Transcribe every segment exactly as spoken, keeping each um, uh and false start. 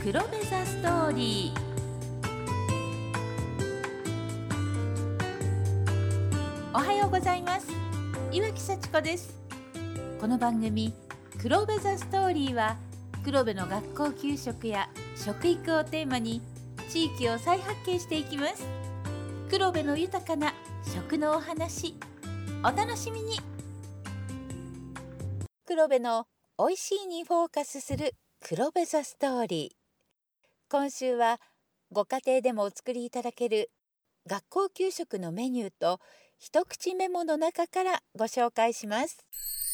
黒部ザストーリー。おはようございます。岩木幸子です。この番組黒部ザストーリーは、黒部の学校給食や食育をテーマに地域を再発見していきます。黒部の豊かな食のお話、お楽しみに。黒部のおいしいにフォーカスする黒部ザストーリー。今週はご家庭でもお作りいただける学校給食のメニューと一口メモの中からご紹介します。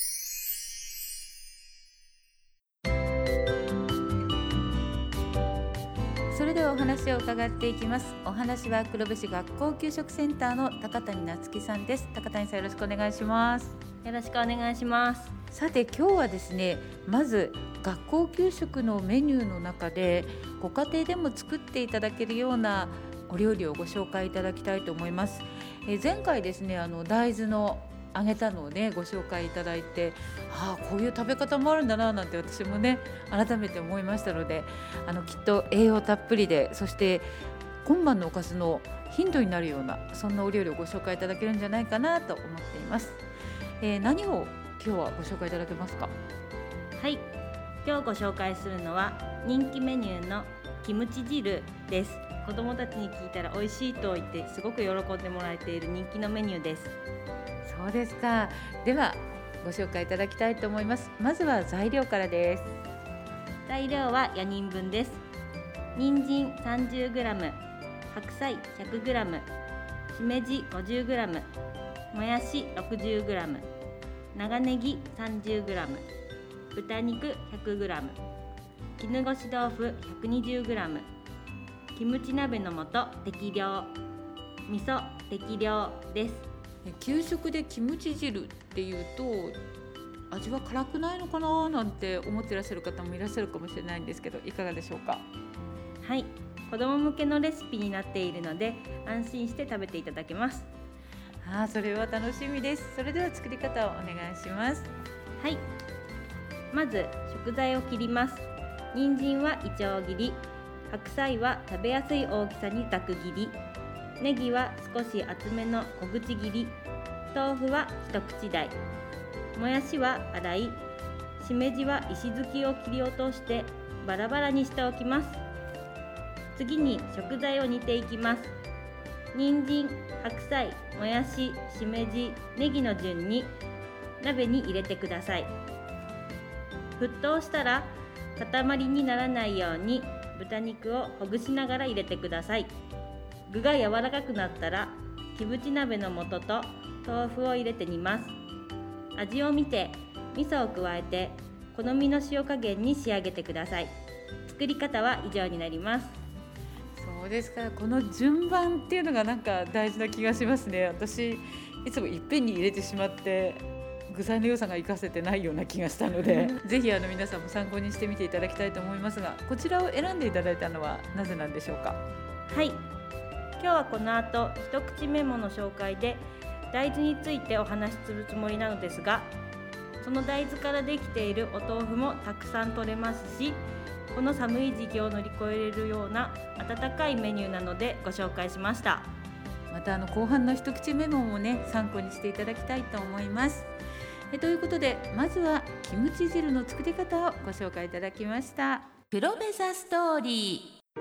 それではお話を伺っていきます。お話は黒部市学校給食センターの高谷夏樹さんです。高谷さん、よろしくお願いします。 よろしくお願いします。 さて、今日はですね、まず学校給食のメニューの中でご家庭でも作っていただけるようなお料理をご紹介いただきたいと思います。え前回ですね、あの大豆の揚げたのをねご紹介いただいて、ああこういう食べ方もあるんだななんて私もね改めて思いましたので、あのきっと栄養たっぷりで、そして今晩のおかずのヒントになるような、そんなお料理をご紹介いただけるんじゃないかなと思っています。えー、何を今日はご紹介いただけますか？ はい、今日ご紹介するのは人気メニューのキムチ汁です。子どもたちに聞いたら美味しいと言ってすごく喜んでもらえている人気のメニューです。 そうですか。ではご紹介いただきたいと思います。まずは材料からです。 材料はよにんぶんです。人参 さんじゅうグラム、 白菜 ひゃくグラム、 しめじ ごじゅうグラム、 もやし ろくじゅうグラム、 長ネギ さんじゅうグラム、 豚肉 ひゃくグラム、 絹ごし豆腐 ひゃくにじゅうグラム、 キムチ鍋の素適量、味噌適量です。 給食でキムチ汁っていうと味は辛くないのかななんて思ってらっしゃる方もいらっしゃるかもしれないんですけど、いかがでしょうか？ はい、子ども向けのレシピになっているので安心して食べていただけます。 ああ、それは楽しみです。それでは作り方をお願いします。 はい、まず食材を切ります。人参はいちょう切り、白菜は食べやすい大きさにざく切り、ネギは少し厚めの小口切り、豆腐は一口大、もやしは粗い、しめじは石突きを切り落としてバラバラにしておきます。次に食材を煮ていきます。人参、白菜、もやし、しめじ、ネギの順に鍋に入れてください。沸騰したら塊にならないように豚肉をほぐしながら入れてください。具が柔らかくなったらキムチ鍋の素と豆腐を入れて煮ます。味を見て味噌を加えて好みの塩加減に仕上げてください。作り方は以上になります。 そうですか。この順番っていうのがなんか大事な気がしますね。私いつもいっぺんに入れてしまって具材の良さが活かせてないような気がしたのでぜひあの皆さんも参考にしてみていただきたいと思いますが、こちらを選んでいただいたのはなぜなんでしょうか？ はい、今日はこの後一口メモの紹介で大豆についてお話しするつもりなのですが、その大豆からできているお豆腐もたくさん取れますし、この寒い時期を乗り越えれるような温かいメニューなのでご紹介しました。 またあの後半の一口メモもね参考にしていただきたいと思います。えということで、まずはキムチ汁の作り方をご紹介いただきました。黒部ザストーリー。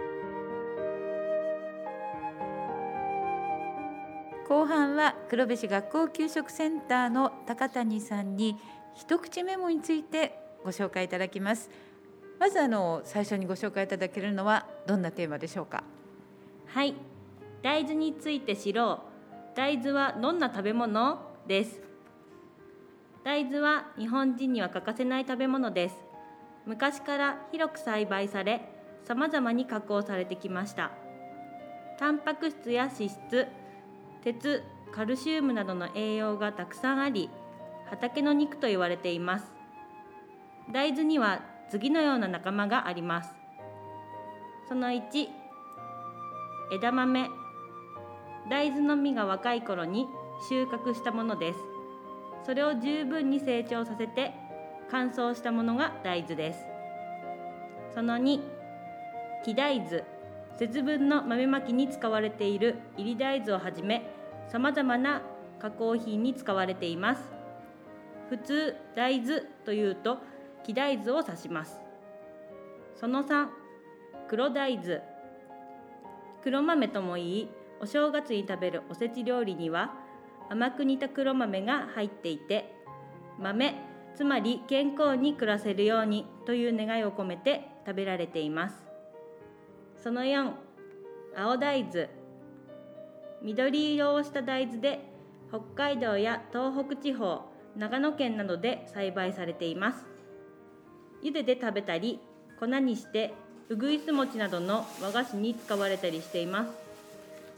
後半は黒部市学校給食センターの高谷さんに一口メモについてご紹介いただきます。まずあの最初にご紹介いただけるのはどんなテーマでしょうか？ はい、大豆について知ろう。大豆はどんな食べ物です。大豆は日本人には欠かせない食べ物です。昔から広く栽培され、様々に加工されてきました。タンパク質や脂質、鉄、カルシウムなどの栄養がたくさんあり、畑の肉と言われています。大豆には次のような仲間があります。そのいち、枝豆。大豆の実が若い頃に収穫したものです。それを十分に成長させて乾燥したものが大豆です。そのに、 木大豆、節分の豆まきに使われている入り大豆をはじめ、さまざまな加工品に使われています。普通、大豆というと木大豆を指します。そのさん、黒大豆。黒豆ともいい、お正月に食べるおせち料理には甘く煮た黒豆が入っていて、豆、つまり健康に暮らせるようにという願いを込めて食べられています。そのよん、青大豆。緑色をした大豆で北海道や東北地方、長野県などで栽培されています。茹でて食べたり、粉にしてうぐいす餅などの和菓子に使われたりしています。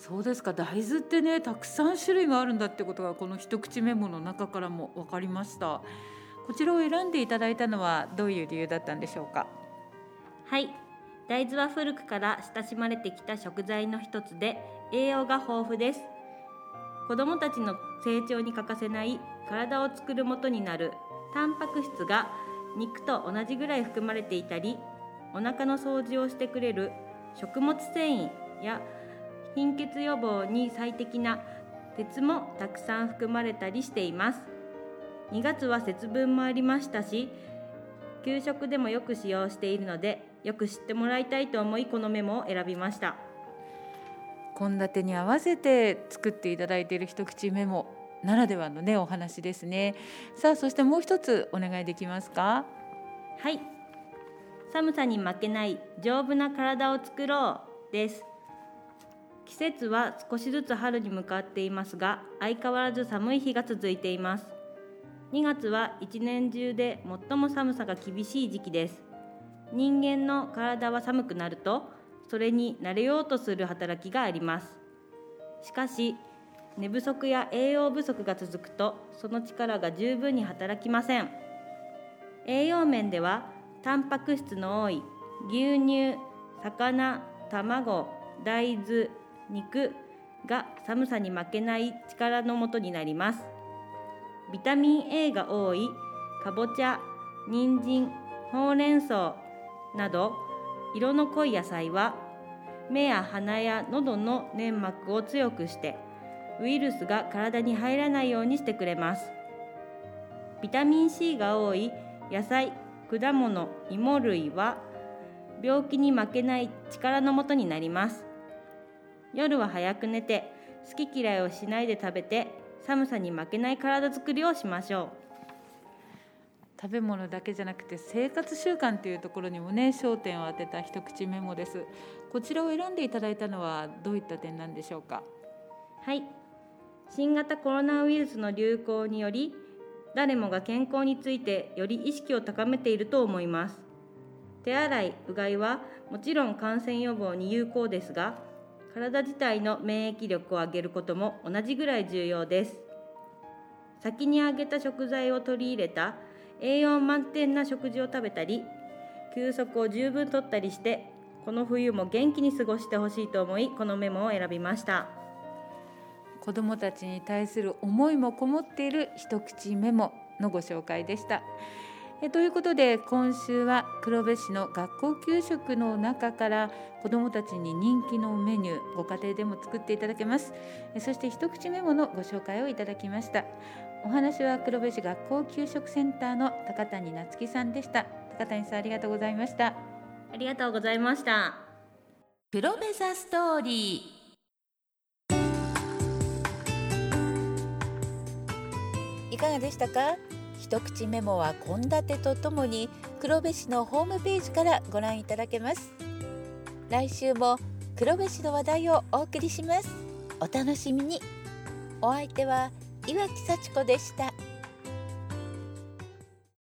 そうですか。大豆ってね、たくさん種類があるんだってことがこの一口メモの中からも分かりました。こちらを選んでいただいたのはどういう理由だったんでしょうか？ はい、大豆は古くから親しまれてきた食材の一つで、栄養が豊富です。子どもたちの成長に欠かせない体を作る元になるタンパク質が肉と同じぐらい含まれていたり、お腹の掃除をしてくれる食物繊維や貧血予防に最適な鉄もたくさん含まれたりしています。にがつは節分もありましたし、給食でもよく使用しているので、よく知ってもらいたいと思い、このメモを選びました。 献立に合わせて作っていただいている一口メモならではのね、お話ですね。さあ、そしてもう一つお願いできますか？ はい、寒さに負けない丈夫な体を作ろうです。季節は少しずつ春に向かっていますが、相変わらず寒い日が続いています。にがつは一年中で最も寒さが厳しい時期です。人間の体は寒くなると、それに慣れようとする働きがあります。しかし、寝不足や栄養不足が続くと、その力が十分に働きません。栄養面では、タンパク質の多い牛乳、魚、卵、大豆、肉が寒さに負けない力のもとになります。ビタミン A が多いかぼちゃ、人参、ほうれん草など色の濃い野菜は、目や鼻や喉の粘膜を強くしてウイルスが体に入らないようにしてくれます。ビタミン C が多い野菜、果物、芋類は病気に負けない力のもとになります。夜は早く寝て、好き嫌いをしないで食べて、寒さに負けない体作りをしましょう。 食べ物だけじゃなくて生活習慣というところにもね、焦点を当てた一口メモです。こちらを選んでいただいたのはどういった点なんでしょうか？ はい、新型コロナウイルスの流行により、誰もが健康についてより意識を高めていると思います。手洗い、うがいはもちろん感染予防に有効ですが、体自体の免疫力を上げることも同じぐらい重要です。先に揚げた食材を取り入れた栄養満点な食事を食べたり、休息を十分とったりして、この冬も元気に過ごしてほしいと思い、このメモを選びました。 子どもたちに対する思いもこもっている一口メモのご紹介でした。えということで、今週は黒部市の学校給食の中から子どもたちに人気のメニュー、ご家庭でも作っていただけます。えそして一口メモのご紹介をいただきました。お話は黒部市学校給食センターの高谷夏樹さんでした。高谷さん、ありがとうございました。 ありがとうございました。 黒部ザストーリー、いかがでしたか？一口メモは献立とともに黒部市のホームページからご覧いただけます。来週も黒部市の話題をお送りします。お楽しみに。お相手は岩木幸子でした。